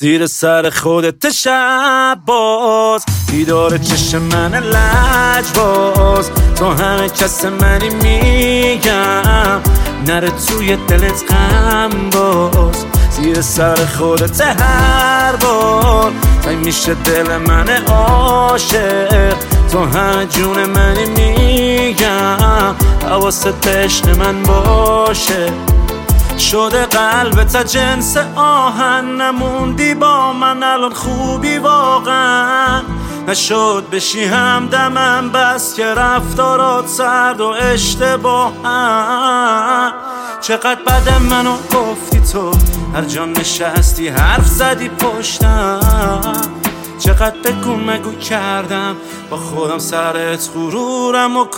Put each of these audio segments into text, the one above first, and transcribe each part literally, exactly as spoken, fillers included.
زیر سر خودت شب باز، دیدار چشم من لجباز، تو همه کس منی میگم، نره توی دلت غم باز. زیر سر خودت هر بار تای میشه دل من عاشق، تو همه جون منی میگم، حواست عشق من باشه. شده قلبت جنس آهن، نموندی با من الان خوبی واقعا، نشد بشی همدمم بس که رفتارات سرد و اشتباهن. چقدر بد منو گفتی تو، هر جا نشستی حرف زدی پشتم، چقدر بگو مگو کردم با خودم سرت غرورم و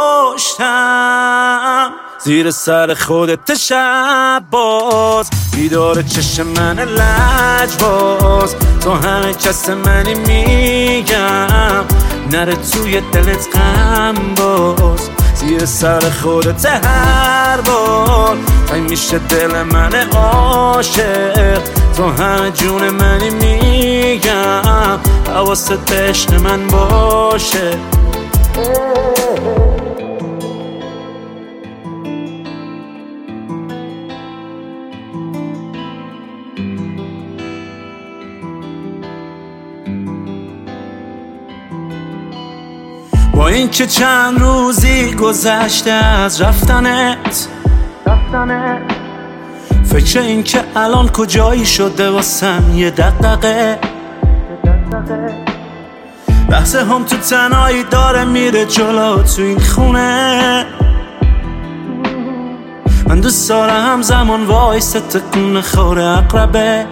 کشتم. زیر سر خودت شب باز، بیدار چشم من لجباز، تو همه کس منی میگم، نره توی دلت غم باز. زیر سر خودت هر بار تای میشه دل من عاشق، تو همه جون منی میگم، حواست عشق من باشه. با این که چند روزی گذشته از رفتنت، فکر این که الان کجایی شده واسم یه دقدقه. بحث هم تو تنهایی داره میره جلو تو این خونه، من دوست دارم زمان وایس تکون خوره اقربه.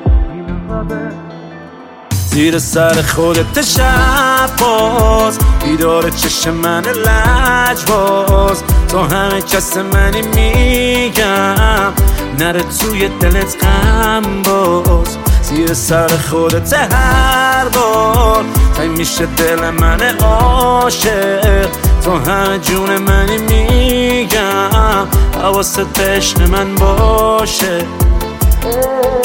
زیر سر خودت شب باز، بیدار چشم من لجباز، تو همه کس منی میگم، نره توی دلت غم باز. زیر سر خودت هر بار تای میشه دل من عاشق، تو همه جون منی میگم، حواست عشق من باشه.